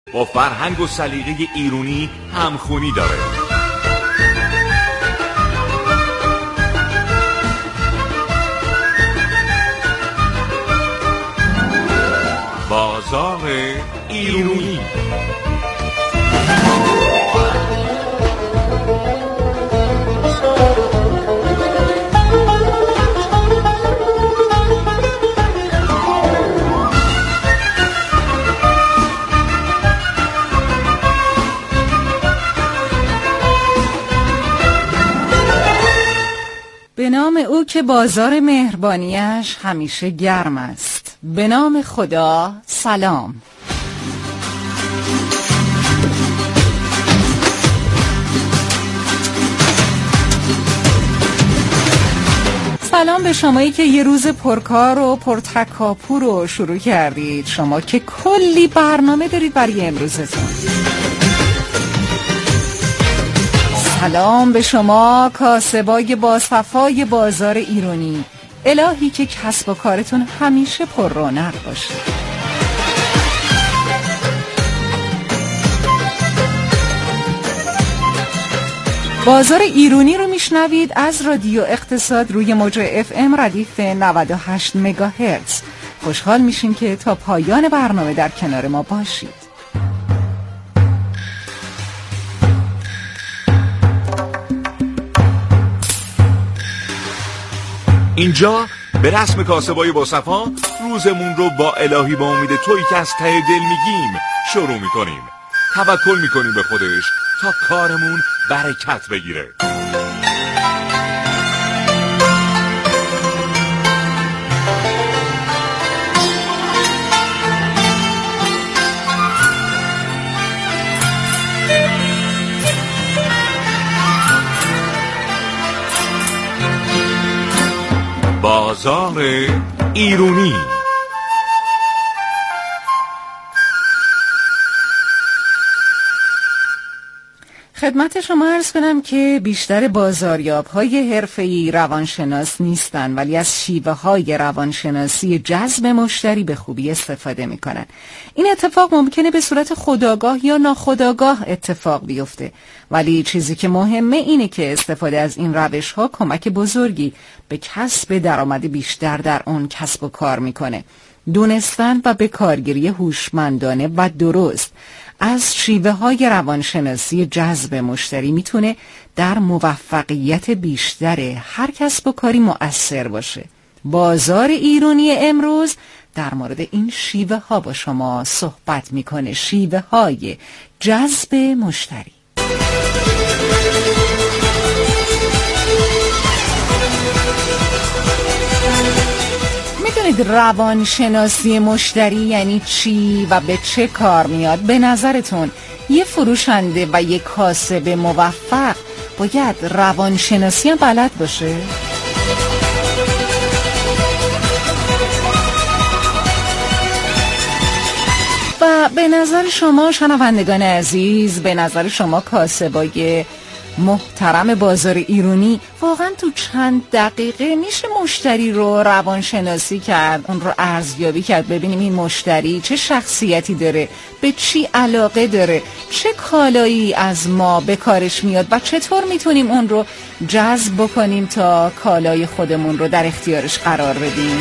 با فرهنگ و سلیقه ایرانی همخونی داره. بازار ایرونی. به نام او که بازار مهربانیش همیشه گرم است. به نام خدا، سلام. سلام به شمایی که یه روز پرکار و پرتکاپو رو شروع کردید. شما که کلی برنامه دارید برای امروزتون. سلام به شما کاسبای باصفای بازار ایرانی. الهی که کسب و کارتون همیشه پر رونق باشه. بازار ایرانی رو میشنوید از رادیو اقتصاد روی موج FM ردیف 98 مگاهرتز. خوشحال میشیم که تا پایان برنامه در کنار ما باشید. اینجا به رسم کاسبای باصفا روزمون رو با الهی با امید تویی که از ته دل میگیم شروع میکنیم. توکل میکنیم به خودش تا کارمون برکت بگیره. بازار ایرونی. خدمت شما عرض کنم که بیشتر بازاریاب‌های حرفه‌ای روانشناس نیستن، ولی از شیوه‌های روانشناسی جذب مشتری به خوبی استفاده می‌کنن. این اتفاق ممکنه به صورت خودآگاه یا ناخودآگاه اتفاق بیفته، ولی چیزی که مهمه اینه که استفاده از این روش‌ها کمک بزرگی به کسب درآمد بیشتر در اون کسب و کار می‌کنه. دونستن و به کارگیری هوشمندانه و درست از شیوه‌های روانشناسی جذب مشتری میتونه در موفقیت بیشتر هر کسب و کاری مؤثر باشه. بازار ایرانی امروز در مورد این شیوه‌ها با شما صحبت میکنه. شیوه‌های جذب مشتری. میدونید روانشناسی مشتری یعنی چی و به چه کار میاد؟ به نظرتون یه فروشنده و یه کاسب موفق باید روانشناسی هم بلد باشه؟ و به نظر شما شنوندگان عزیز، به نظر شما کاسبای محترم بازار ایرانی واقعا تو چند دقیقه میشه مشتری رو روانشناسی کرد، اون رو ارزیابی کرد، ببینیم این مشتری چه شخصیتی داره، به چی علاقه داره، چه کالایی از ما به کارش میاد و چطور میتونیم اون رو جذب بکنیم تا کالای خودمون رو در اختیارش قرار بدیم؟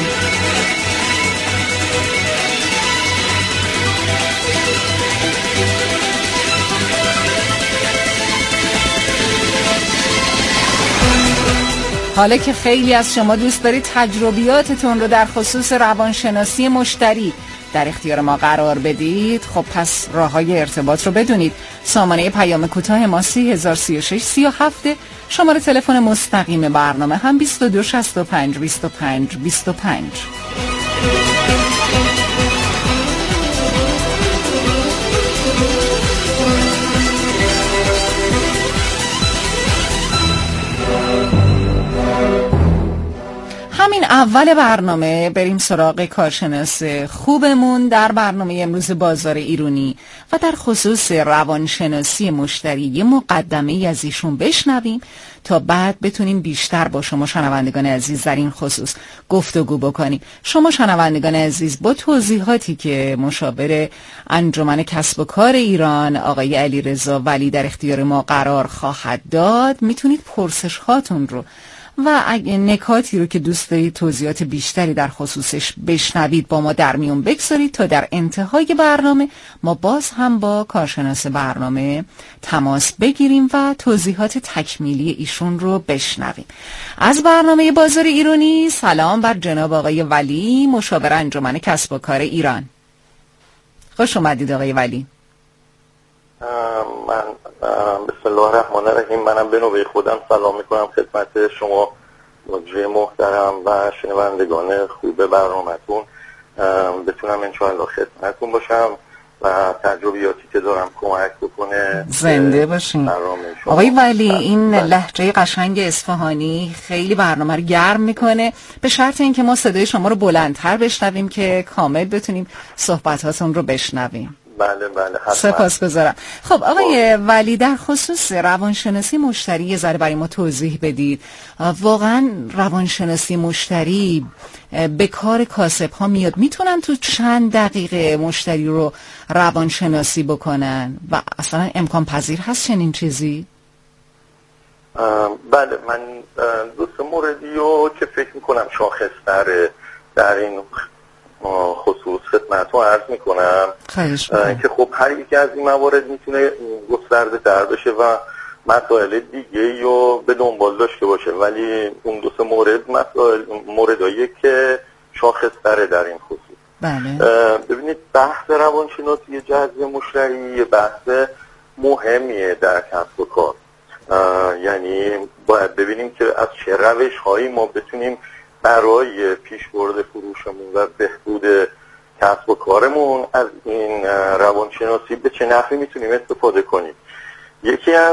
حالا که خیلی از شما دوست دارید تجربیاتتون رو در خصوص روانشناسی مشتری در اختیار ما قرار بدید، خب پس راه‌های ارتباط رو بدونید. سامانه پیام کوتاه ما 303637، شماره تلفن مستقیم برنامه هم 2265 25 25. همین اول برنامه بریم سراغ کارشناس خوبمون در برنامه امروز بازار ایرانی و در خصوص روانشناسی مشتری یه مقدمه از ایشون بشنویم تا بعد بتونیم بیشتر با شما شنوندگان عزیز در این خصوص گفتگو بکنیم. شما شنوندگان عزیز با توضیحاتی که مشاور انجمن کسب و کار ایران آقای علیرضا ولی در اختیار ما قرار خواهد داد میتونید پرسش هاتون رو و اگه نکاتی رو که دوست دارید توضیحات بیشتری در خصوصش بشنوید با ما در میون بگذارید تا در انتهای برنامه ما باز هم با کارشناس برنامه تماس بگیریم و توضیحات تکمیلی ایشون رو بشنویم. از برنامه بازار ایرانی سلام بر جناب آقای ولی، مشاور انجمن کسب و کار ایران. خوش اومدید آقای ولی. من بسم الله الرحمن الرحیم. منم به نوبه خودم سلام میکنم خدمت شما مجری محترم و شنوندگان خوب برنامه‌تون. بتونم انشاءالله خدمتتون باشم و تجربیاتی که دارم کمک بکنه. زنده باشین آقای ولی. این لهجه قشنگ اصفهانی خیلی برنامه رو گرم میکنه، به شرط اینکه ما صدای شما رو بلندتر بشنویم که کامل بتونیم صحبتاتون رو بشنویم. بله حتما. سپاسگزارم. خب آقای ولی، در خصوص روانشناسی مشتری یه ذره برای ما توضیح بدید. واقعا روانشناسی مشتری به کار کاسب ها میاد؟ میتونن تو چند دقیقه مشتری رو روانشناسی بکنن و اصلا امکان پذیر هست چنین چیزی؟ بله، من دو سه موردی رو که فکر میکنم شاخص در این خصوص خدمتتون عرض میکنم که خب هر یکی از این موارد میتونه گسترده تر بشه و مسائل دیگه رو به دنبال داشته باشه، ولی اون دو سه مورد موردایی که شاخص تره در این خصوص. بله. ببینید، بحث روانشناسی جذب مشتری یه بحث مهمیه در کسب و کار. یعنی باید ببینیم که از چه روش هایی ما بتونیم برای پیشبرد فروشمون و بهبود کسب و کارمون از این روانشناسی به چه نحوی میتونیم استفاده کنیم. یکی از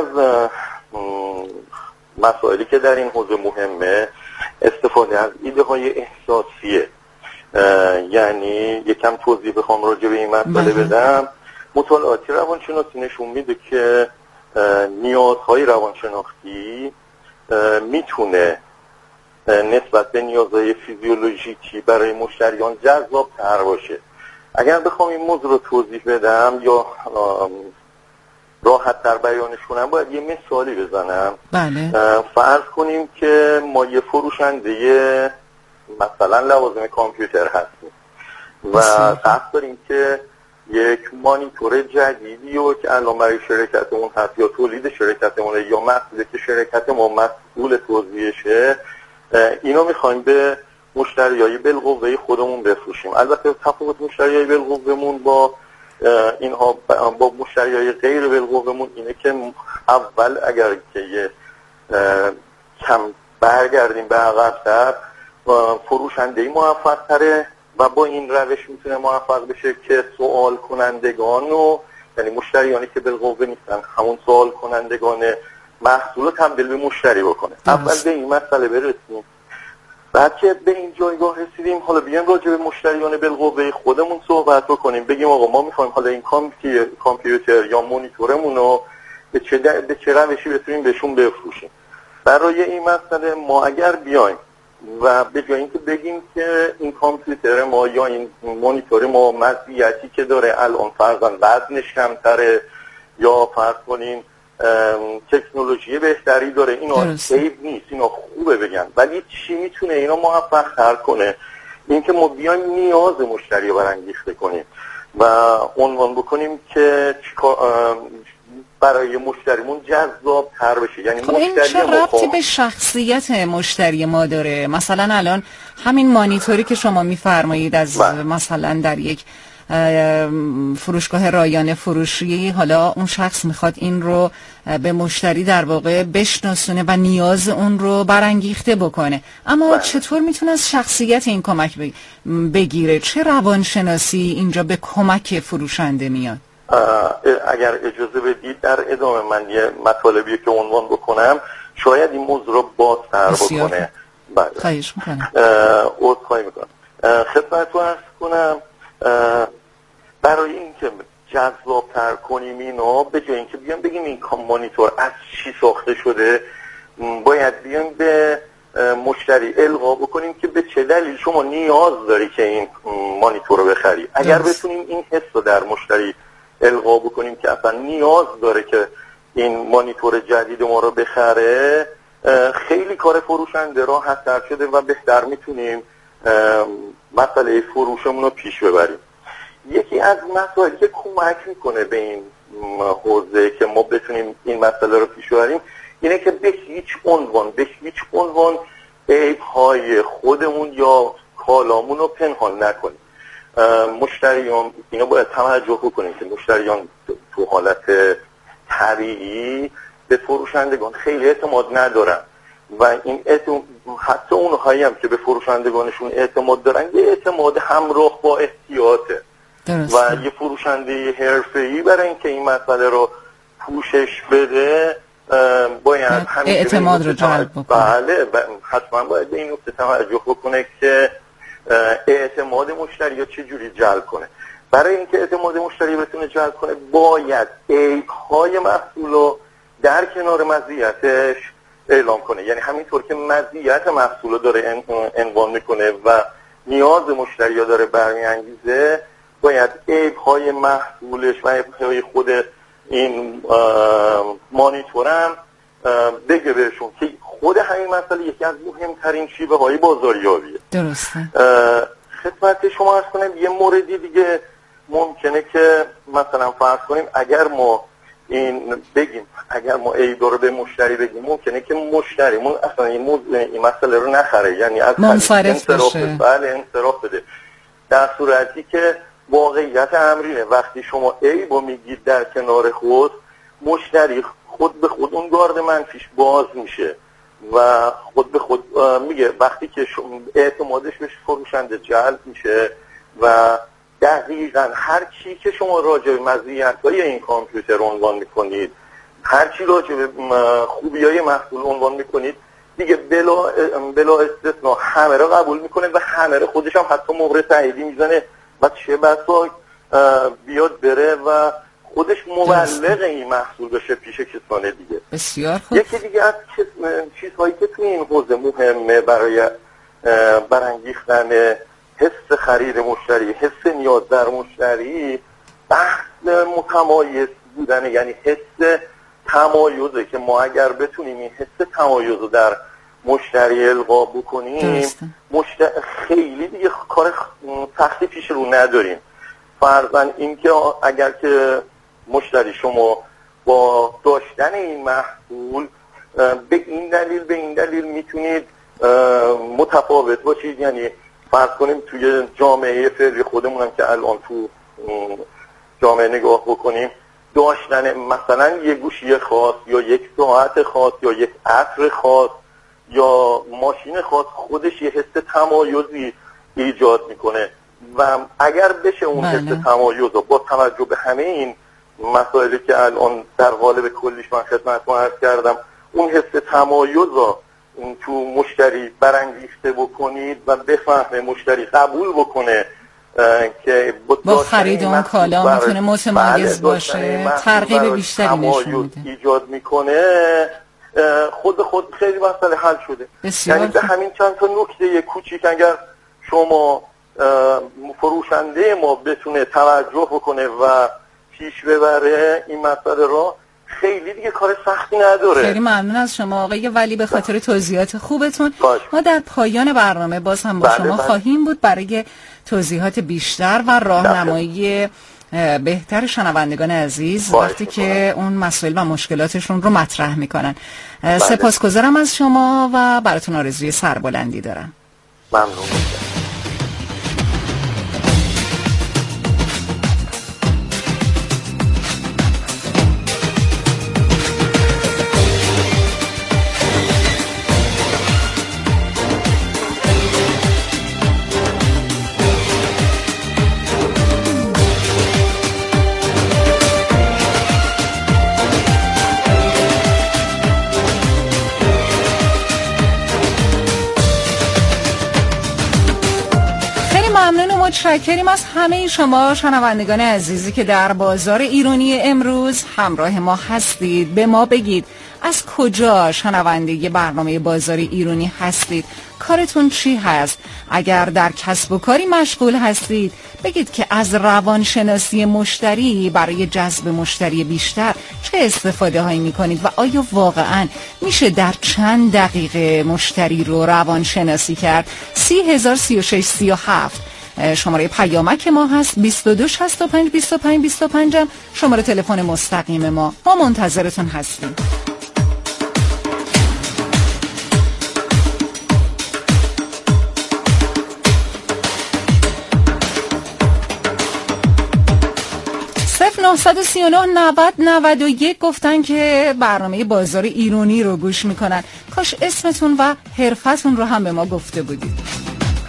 مسائلی که در این حوزه مهمه استفاده از ایده های احساسیه. یعنی یکم توضیح بخوام راجع به این مسئله بدم، مطالعاتی روانشناسی نشون میده که نیازهای روانشناختی میتونه نسبت به نیازهای فیزیولوژیکی برای مشتریان جذاب تر باشه. اگر بخوام این موضوع رو توضیح بدم یا راحت تر بیانش کنم، باید یه مثالی بزنم. بله. فرض کنیم که ما یه فروشنده مثلا لوازم کامپیوتر هستیم و قصد داریم که یک مانیتور جدیدی رو که الان برای شرکتمون هست یا تولید شرکتمون یا محصولی که شرکت ما مسئول توزیعشه، اینو میخوایم به مشتریای بالقوه خودمون بفروشیم. البته تفاوت مشتریای بالقوه‌مون با اینها با مشتریای غیر بالقوه‌مون اینه که اول اگر که یه کم برگردیم به عقب‌تر، فروشنده‌ای موفق تره و با این روش میتونه موفق بشه که سوال کنندگان و یعنی مشتریانی که بالقوه نیستن، همون سوال کنندگان محصول تبدیل به مشتری بکنه. اول به این مسئله برسیم، بعد که به این جایگاه رسیدیم حالا بیایم راجع به مشتریان بالقوه خودمون صحبت بکنیم. بگیم آقا ما میخوایم حالا این کامپیوتر یا مانیتورمون رو به چه روشی بتونیم بهشون بفروشیم. برای این مسئله ما اگر بیایم و به جای اینکه بگیم که این کامپیوتر ما یا این مانیتور ما مزیتی که داره الان فرضاً وزنش کمتره یا فرض کنیم تکنولوژی بهتری داره، اینا عیب نیست، اینا خوبه بگن، ولی چی میتونه اینا موفق تر کنه؟ این که ما بیایم نیاز مشتری رو برانگیخته کنیم و عنوان بکنیم که برای مشتریمون جذاب تر بشه. یعنی خب این چه ربطی به شخصیت مشتری ما داره؟ مثلا الان همین مانیتوری که شما میفرمایید از مثلا در یک فروشگاه رایانه فروشی، حالا اون شخص میخواد این رو به مشتری در واقع بشناسونه و نیاز اون رو برانگیخته بکنه، اما چطور میتونه از شخصیت این کمک بگیره؟ چه روانشناسی اینجا به کمک فروشنده میاد؟ اگر اجازه بدید در ادامه من یه مطالبی که عنوان بکنم شاید این موضوع رو بازتر بکنه. بله خواهش میکنم. عذرخواهی میکنم. خدمتتون عرض کنم برای اینکه جذاب‌تر کنیم اینو، به جای اینکه بیان بگیم این مانیتور از چی ساخته شده، باید بیان به مشتری القا بکنیم که به چه دلیل شما نیاز داری که این مانیتور رو بخری. اگر بتونیم این حس رو در مشتری القا بکنیم که اصلا نیاز داره که این مانیتور جدید ما رو بخره، خیلی کار فروشنده راحت‌تر شده و بهتر میتونیم مسئله فروشمون رو پیش ببریم. یکی از مسائلی که کمک میکنه به این حوزه که ما بتونیم این مسئله رو پیش ببریم اینه که به هیچ عنوان عیب‌های خودمون یا کالامون رو پنهان نکنیم. مشتریان اینو باید توجه بکنیم که مشتریان تو حالت طبیعی به فروشندگان خیلی اعتماد ندارن و این حتی اونهایی هم که به فروشندگانشون اعتماد دارن یه اعتماد همراه با احتیاطه. و یه فروشنده حرفه‌ای برای اینکه این مسئله رو پوشش بده باید اعتماد رو جلب بکنه. بله حتما باید به این نکته توجه بکنه که اعتماد مشتری رو چجوری جلب کنه. برای اینکه اعتماد مشتری بتونه جلب کنه باید عیب‌های محصول رو در کنار مزیتش اعلام کنه. یعنی همینطور که مزیت محصول رو داره عنوان میکنه و نیاز مشتری رو داره برمیانگیزه، باید عیب‌های محصولش و عیب‌های خود این مانیتورم بگه بهشون که خود همین مسئله یکی از مهمترین شیوه های بازاریابیه. درسته. خدمت شما عرض کنم یه موردی دیگه ممکنه که مثلا فرض کنیم اگر ما عیب رو به مشتری بگیم، ممکنه که مشتریمون اصلا این مسئله رو نخره، یعنی از منصرف بشه. بله انصراف بده. در صورتی که واقعیت امرینه وقتی شما عیب رو میگید در کنار خود، مشتری خود به خود اون گارد منفیش باز میشه و خود به خود میگه وقتی که اعتمادش به فروشنده جلب میشه و دقیقاً هر چی که شما راجع به مزیت‌های این کامپیوتر عنوان میکنید، هر چی راجع به خوبی‌های محصول عنوان میکنید، دیگه بلا استثناء همه رو قبول میکنه و همه رو خودش هم حتی مهر تاییدی میزنه و چه بسا بیاد بره و خودش مبلغ این محصول بشه پیش کسان دیگه. بسیار خوب. یکی دیگه از چیزهایی که توی این حوزه مهمه برای برانگیختن حس خرید مشتری، حس نیاز در مشتری، بحث متمایز بودن، یعنی حس تمایزه که ما اگر بتونیم این حس تمایز رو در مشتری القا بکنیم خیلی دیگه کار سختی پیش رو نداریم. فرضاً این که اگر که مشتری شما با داشتن این محصول به این دلیل میتونید متفاوت باشید، یعنی فرض کنیم توی جامعه فعلی خودمونم که الان تو جامعه نگاه بکنیم، داشتن مثلا یک گوشی خاص یا یک ساعت خاص یا یک عطر خاص یا ماشین خاص خودش یه حس تمایزی ایجاد میکنه و اگر بشه اون حس تمایز رو با توجه به همه این مسائلی که الان در قالب کلیش من خدمتتون عرض کردم، اون حس تمایز رو تو مشتری برانگیخته بکنید و بفهمه مشتری قبول بکنه که با خرید اون کالا میتونه متمایز باشه، ترغیب بیشتری نشون میده، ایجاد میکنه، خود خیلی مسئله حل شده. یعنی به همین چند تا نکته کوچیک اگر شما فروشنده ما بتونه توجه بکنه و پیش ببره این مسئله رو، خیلی دیگه کار سختی نداره. خیلی ممنون از شما آقای ولی به خاطر توضیحات خوبتون. ما در پایان برنامه باز هم با شما خواهیم بود برای توضیحات بیشتر و راهنمایی بهتر شنوندگان عزیز وقتی که اون مسائل و مشکلاتشون رو مطرح میکنن. سپاسگزارم از شما و براتون آرزوی سربلندی دارم. ممنون. متشکریم از همه شما شنوندگان عزیزی که در بازار ایرانی امروز همراه ما هستید. به ما بگید از کجا شنونده برنامه بازار ایرانی هستید، کارتون چی هست؟ اگر در کسب و کاری مشغول هستید بگید که از روانشناسی مشتری برای جذب مشتری بیشتر چه استفاده هایی می کنید و آیا واقعا میشه در چند دقیقه مشتری رو روانشناسی کرد؟ 30,036,37 شماره پیامک ما هست. 2265 هم شماره تلفن مستقیم ما منتظرتون هستیم. صفر 939 90 91 گفتن که برنامه بازار ایرانی رو گوش میکنن. کاش اسمتون و حرفتون رو هم به ما گفته بودید.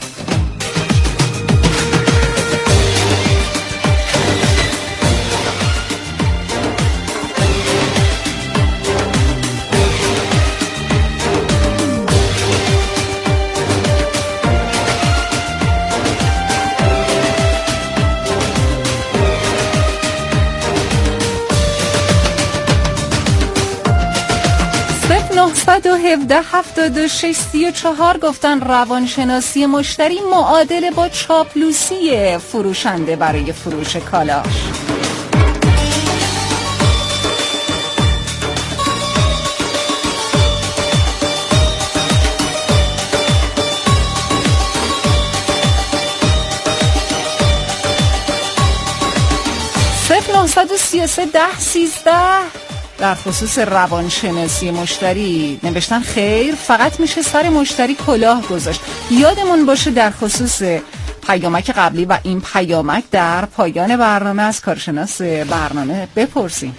و 7634 گفتن روانشناسی مشتری معادل با چاپلوسی فروشنده برای فروش کالاش. صفر 933 10 13 در خصوص روانشناسی مشتری نوشتن خیر، فقط میشه سر مشتری کلاه گذاشت. یادمون باشه در خصوص پیامک قبلی و این پیامک در پایان برنامه از کارشناس برنامه بپرسیم.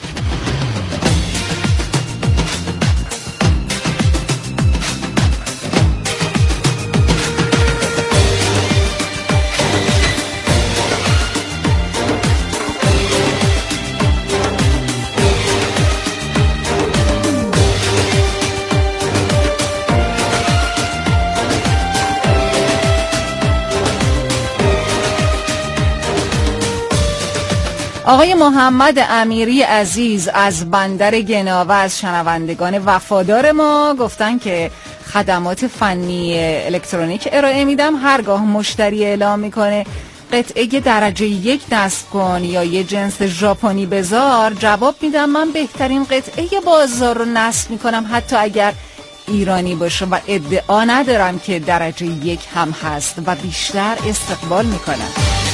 آقای محمد امیری عزیز از بندر گناوه از شنوندگان وفادار ما گفتن که خدمات فنی الکترونیک ارائه میدم. هرگاه مشتری اعلام میکنه قطعه درجه 1 نصب کن یا یه جنس ژاپنی بذار، جواب میدم من بهترین قطعه بازار رو نصب میکنم حتی اگر ایرانی باشه و ادعا ندارم که درجه 1 هم هست و بیشتر استقبال میکنم.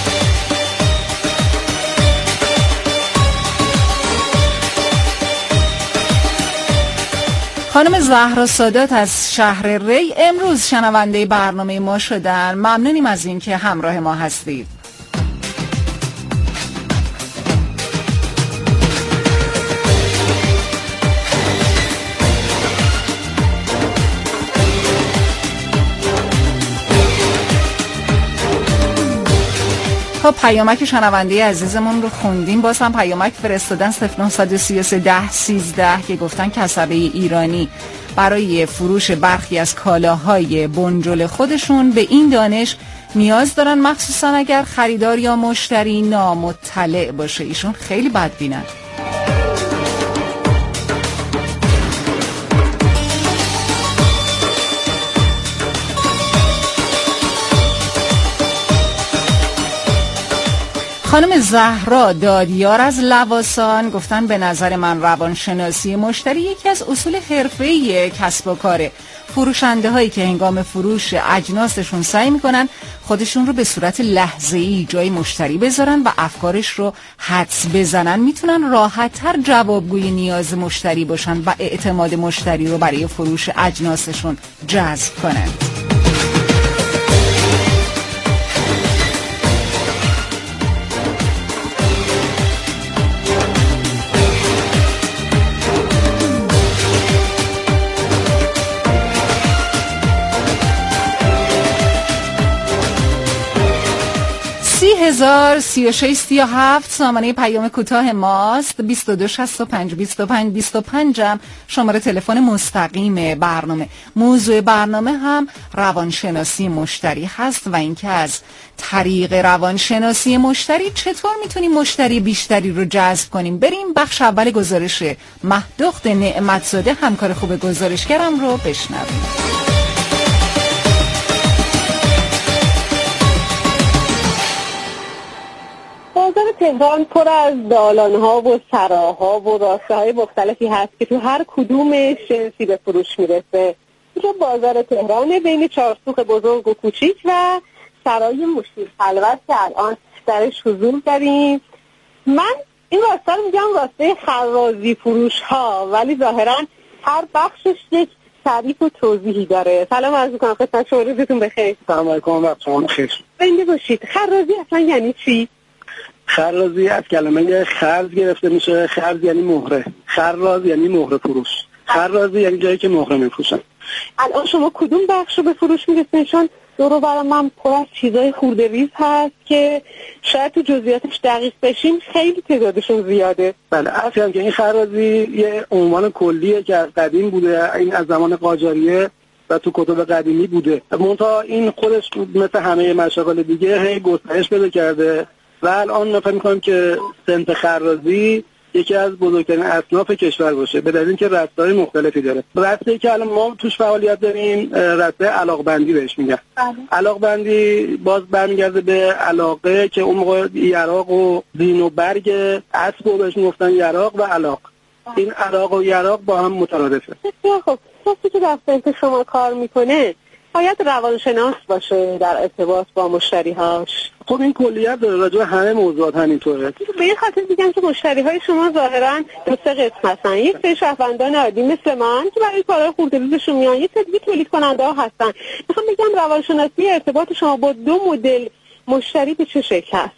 خانم زهرا سادات از شهر ری امروز شنونده برنامه ما شدن. ممنونیم از این که همراه ما هستید. خب پیامک شنونده عزیزمون رو خوندیم. باز هم پیامک فرستادن 0933 10 13 که گفتن کسبه ایرانی برای فروش برخی از کالاهای بنجل خودشون به این دانش نیاز دارن، مخصوصا اگر خریدار یا مشتری نامطلع باشه. ایشون خیلی بدبینن. خانم زهرا دادیار از لواسان گفتن به نظر من روانشناسی مشتری یکی از اصول حرفه‌ای کسب و کاره. فروشنده هایی که هنگام فروش اجناسشون سعی میکنن خودشون رو به صورت لحظه‌ای جای مشتری بذارن و افکارش رو حدس بزنن، میتونن راحت‌تر جوابگوی نیاز مشتری باشن و اعتماد مشتری رو برای فروش اجناسشون جذب کنن. 203637 سامانه پیام کوتاه ماست. 2265 هم شماره تلفن مستقیم برنامه. موضوع برنامه هم روانشناسی مشتری هست و اینکه از طریق روانشناسی مشتری چطور میتونیم مشتری بیشتری رو جذب کنیم. بریم بخش اول گزارش مهدخت نعمتزاده، همکار خوب گزارشگرم، رو بشنویم. بازار تهران پر از دالان‌ها و سراها و راسته‌های مختلفی هست که تو هر کدومش جنسی به فروش میرسه. اینجا بازار تهران بین 4 سوق بزرگ و کوچیک و سرای مشیر خلوت که الان درش حضور داریم. من این راستا رو میگم راسته خرازی فروش ها، ولی ظاهرا هر بخشش یک تعریف و توضیحی داره. سلام عرض می‌کنم خدمت شما، روزتون بخیر. سلام علیکم، وقت شما بخیر. زنده باشید. خرازی اصلا یعنی چی؟ خرازی از کلمه خرز گرفته میشه. خرز یعنی مهره، خراز یعنی مهره فروش. خرازی یعنی جایی که مهره میفروشن. الان شما کدوم بخش رو به فروش میرسید؟ چون دورو برای من پر از چیزای خورده ریز هست که شاید تو جزئیاتش دقیق بشیم خیلی تعدادشون زیاده. بله، اصلا که این خرازی یه عنوان کلیه که از قدیم بوده، این از زمان قاجاریه و تو کتب قدیمی بوده. منتها این خودش مثل همه مشاغل دیگه هی گسترش پیدا کرده و الان ما فکر می‌کنیم که صنف خرازی یکی از بزرگترین اصناف کشور باشه، به دلیل اینکه رسته‌های مختلفی داره. رسته‌ای که الان ما توش فعالیت داریم رسته علاقبندی بهش میگن. علاقبندی باز برمیگرده به علاقه که اون موقع یراق و زین و برگ اسب رو بهش میگفتن یراق و علاق. این علاق و یراق با هم مترادفه. خب کسی که در صنف شما کار میکنه باید روانشناس باشه در ارتباط با مشتری‌هاش. خب این کلیت داره، راجع به همه موضوعات همینطوره. به این خاطر میگم که مشتری‌های شما ظاهراً دو سه قسم هستن. یک سری شهروندان عادی مثل من که برای کارهای خرده‌ریزشون میان، یک سری تولید کننده‌ها هستن. میخوام بگم روانشناسی ارتباط شما با دو مدل مشتری به چه شکل هست؟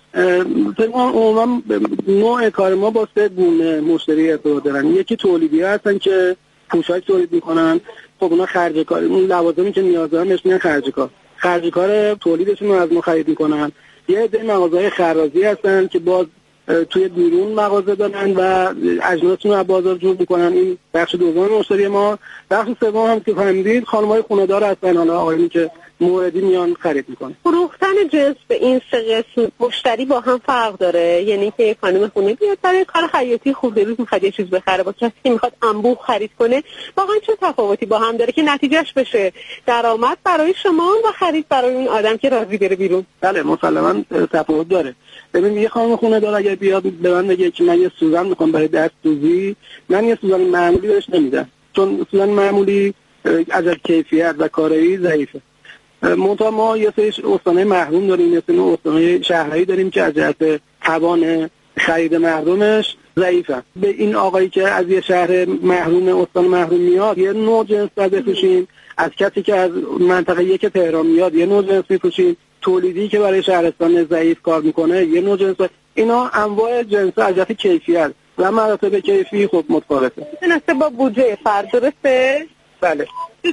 عموما نوع کار ما با سه گونه مشتری ارتباط دارن. یکی تولیدی هستن که پوشاک تولید میکنن. خب اونا خرج کار، اون لوازمی که نیاز دارن بهش میگن خرج کار تولیدشون رو از ما خرید میکنن. یه عده مغازه‌های خرازی هستن که باز توی بیرون مغازه دارن و اجناسشون رو از بازار جور میکنن. این بخش دوم مشتری ما. بخش سوم هم که فهمیدید خانم‌های خونه‌دار هستن، حالا آقایونی که موردی میان خرید میکنن. فروختن جنس به این سه قسم مشتری با هم فرق داره؟ یعنی که خانم خونه بیاد برای کار خیاطی خورده روز میخواد یه چیز بخره، با کسی که میخواد انبوه خرید کنه واقعا چه تفاوتی با هم داره که نتیجهش بشه درآمد برای شما و خرید برای اون آدم که راضی بره بیرون؟ بله مسلماً تفاوت داره. ببین یه خانم خونه دار اگه بیاد به من بگه که من یه سوزن میخوام برای دست دوزی، من یه سوزن معمولی بهش نمیدم، چون سوزن معمولی از کیفیت و کارایی ضعیفه. منتها ما یه سری استان‌های محروم داریم، یه سری استان‌های شهری داریم که از جهت توان خرید مردمش ضعیفه. به این آقایی که از یه شهر محروم، استان محروم میاد، یه نوع جنس بفروشیم. از کسی که از منطقه یک تهران میاد یه نوع جنس میفروشیم. تولیدی که برای شهرستان ضعیف کار میکنه یه نوع جنس. اینا انواع جنس از جهت کیفیت و مراتب کیفی خب متفاوته. نسبت با بودجه فرد، درسته؟ بله.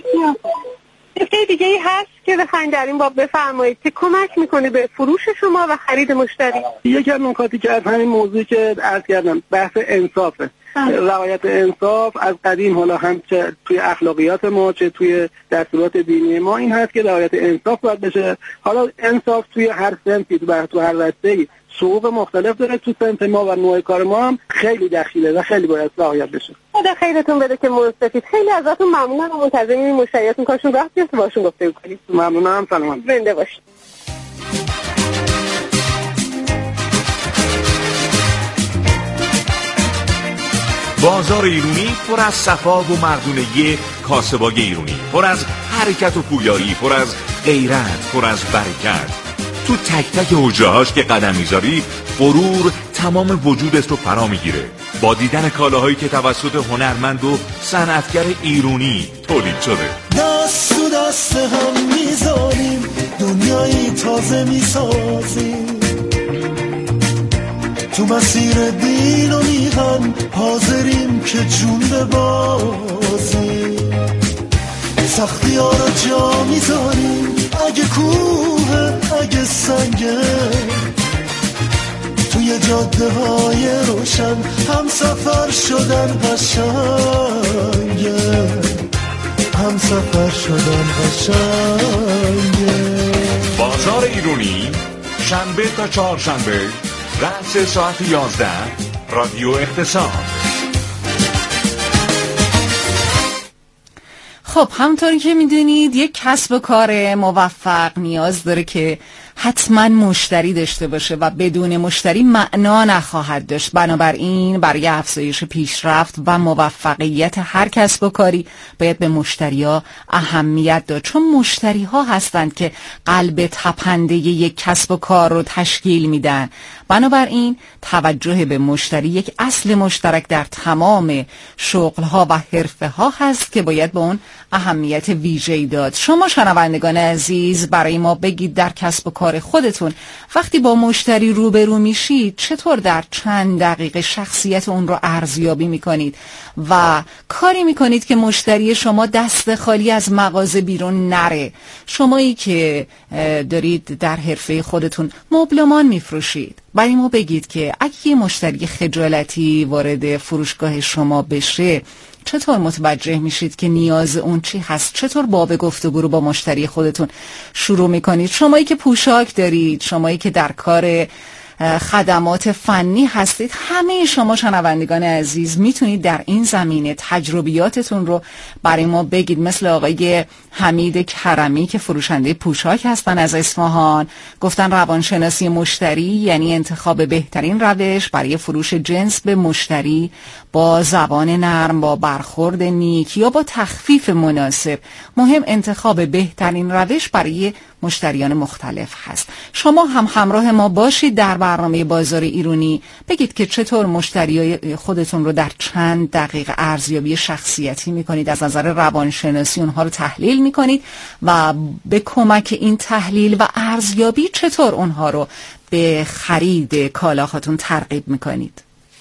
نکته دیگه ای هست که بخواید در این باب بفرمایید که کمک میکنه به فروش شما و خرید مشتری؟ یکی از نکاتی که از همین موضوعی که عرض کردم بحث انصافه. رعایت انصاف از قدیم، حالا هم چه توی اخلاقیات ما چه توی دستورات دینی ما این هست که رعایت انصاف باید بشه. حالا انصاف توی هر صنفی، تو هر رشته‌ای حقوق مختلف داره. تو صنف ما و نوع کار ما هم خیلی دخیله و خیلی باید رعایت بشه. خدا خیرتون بده که مستفید. خیلی ازتون ممنونم و منتظریم مشتریاتون کارشون رفت بیاد باشون گفتگو کنید. ممنونم. سلام. زنده باشید. بازار ایرونی پر از صفا و مردونگی کاسبای ایرونی، پر از حرکت و پویایی، پر از غیرت، پر از برکت. تو تک تک حجره‌هاش که قدم میذاری غرور تمام وجودت رو فرا میگیره با دیدن کالاهایی که توسط هنرمند و صنعتگر ایرونی تولید شده. دست تو دست هم میذاریم، دنیایی تازه میسازیم، تو مسیر دین و میهن حاضریم که جون ببازیم، سختی ها رو جا میذاریم، اگه کوه اگه سنگه توی جاده های روشن هم سفر شدن قشنگه، هم سفر شدن قشنگه. بازار ایرانی شنبه تا چهارشنبه رأس ساعت 11 رادیو اقتصاد. خب همونطوری که میدونید یک کسب و کار موفق نیاز داره که حتما مشتری داشته باشه و بدون مشتری معنا نخواهد داشت. بنابراین برای افزایش پیشرفت و موفقیت هر کسب و کاری باید به مشتری‌ها اهمیت داد، چون مشتری‌ها هستند که قلب تپنده یک کسب و کار رو تشکیل میدن. بنابراین توجه به مشتری یک اصل مشترک در تمام شغل‌ها و حرفه‌ها هست که باید به اون اهمیت ویژه‌ای داد. شما شنوندگان عزیز برای ما بگید در کسب و کار خودتون وقتی با مشتری روبرو میشید چطور در چند دقیقه شخصیت اون رو ارزیابی میکنید و کاری میکنید که مشتری شما دست خالی از مغازه بیرون نره. شمایی که دارید در حرفه خودتون مبلمان میفروشید، برای ما بگید که اگه یه مشتری خجالتی وارد فروشگاه شما بشه چطور متوجه میشید که نیاز اون چی هست؟ چطور باب گفتگو رو با مشتری خودتون شروع میکنید؟ شمایی که پوشاک دارید، شمایی که در کار خدمات فنی هستید، همه شما شنوندگان عزیز میتونید در این زمینه تجربیاتتون رو برای ما بگید. مثل آقای حمید کرمی که فروشنده پوشاک هستن از اصفهان، گفتن روانشناسی مشتری یعنی انتخاب بهترین روش برای فروش جنس به مشتری با زبان نرم، با برخورد نیک یا با تخفیف مناسب. مهم انتخاب بهترین روش برای مشتریان مختلف هست. شما هم همراه ما باشید در برنامه بازار ایرانی، بگید که چطور مشتری خودتون رو در چند دقیقه ارزیابی شخصیتی میکنید، از نظر روانشناسی اونها رو تحلیل میکنید و به کمک این تحلیل و ارزیابی چطور اونها رو به خرید کالاهاتون ترغیب میکنید.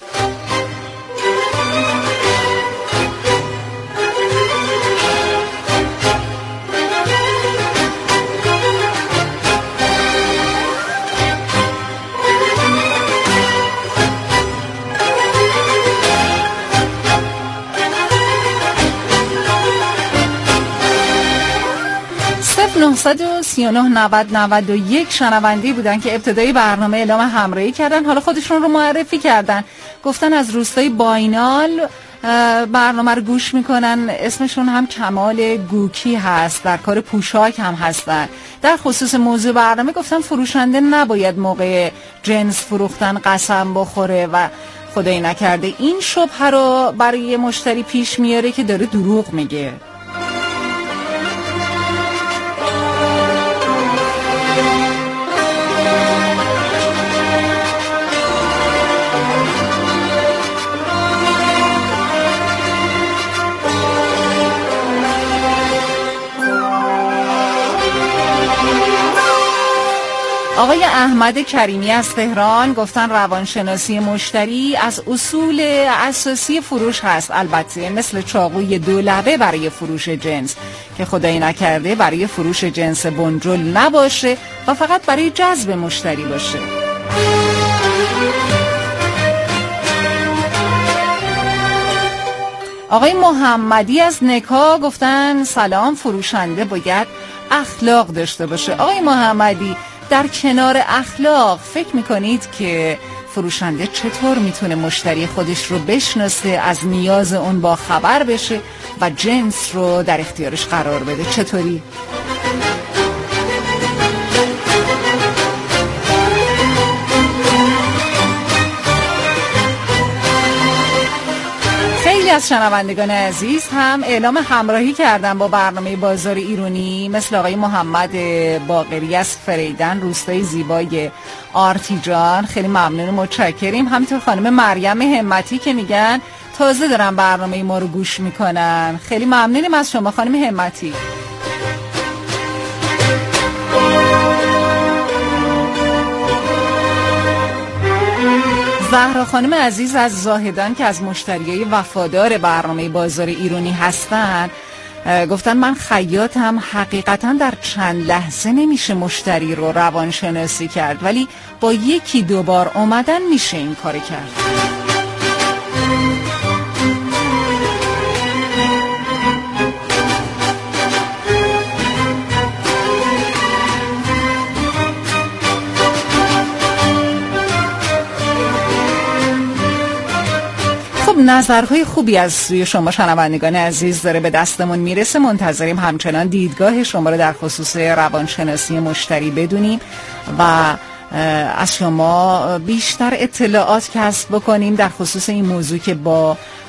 یک شنوندی بودن که ابتدای برنامه اعلام همراهی کردن، حالا خودشون رو معرفی کردن، گفتن از روستای باینال برنامه رو گوش میکنن. اسمشون هم کمال گوکی هست، در کار پوشاک هم هستن. در خصوص موضوع برنامه گفتن فروشنده نباید موقع جنس فروختن قسم بخوره و خدایی نکرده این شبهه رو برای مشتری پیش میاره که داره دروغ میگه. آقای احمد کریمی از تهران گفتن روانشناسی مشتری از اصول اساسی فروش هست، البته مثل چاقوی دو لبه برای فروش جنس که خدایی نکرده برای فروش جنس بنجل نباشه و فقط برای جذب مشتری باشه. آقای محمدی از نکا گفتن سلام، فروشنده باید اخلاق داشته باشه. آقای محمدی در کنار اخلاق فکر میکنید که فروشنده چطور میتونه مشتری خودش رو بشناسه، از نیاز اون با خبر بشه و جنس رو در اختیارش قرار بده؟ چطوری؟ خیلی از شنوندگان عزیز هم اعلام همراهی کردن با برنامه بازار ایرانی، مثل آقای محمد باقری از فریدن، روستای زیبای آرتیجان. خیلی ممنون، متشکریم. همینطور خانم مریم همتی که میگن تازه دارن برنامه ما رو گوش میکنن. خیلی ممنونیم از شما خانم همتی. زهرا خانم عزیز از زاهدان که از مشتریای وفادار برنامه بازار ایرانی هستن گفتن من خیاطم، حقیقتا در چند لحظه نمیشه مشتری رو روانشناسی کرد، ولی با یکی دو بار اومدن میشه این کار کرد. نظرهای خوبی از سوی شما شنوندگان عزیز داره به دستمون میرسه. منتظریم همچنان دیدگاه شما رو در خصوص روانشناسی مشتری بدونیم و از شما بیشتر اطلاعات کسب بکنیم در خصوص این موضوع که با